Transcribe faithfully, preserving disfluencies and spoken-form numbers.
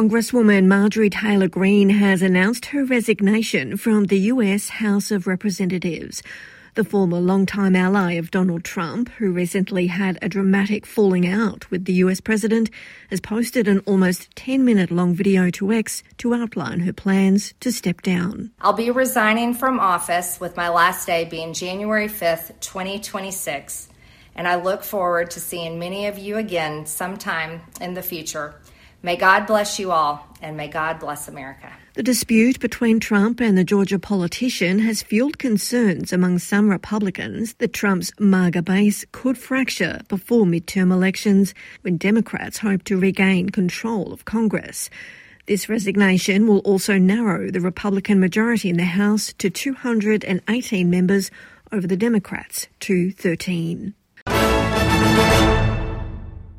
Congresswoman Marjorie Taylor Greene has announced her resignation from the U S House of Representatives. The former longtime ally of Donald Trump, who recently had a dramatic falling out with the U S president, has posted an almost ten-minute long video to X to outline her plans to step down. I'll be resigning from office with my last day being January fifth, twenty twenty-six, and I look forward to seeing many of you again sometime in the future. May God bless you all, and may God bless America. The dispute between Trump and the Georgia politician has fueled concerns among some Republicans that Trump's MAGA base could fracture before midterm elections when Democrats hope to regain control of Congress. This resignation will also narrow the Republican majority in the House to two hundred eighteen members over the Democrats' two hundred thirteen.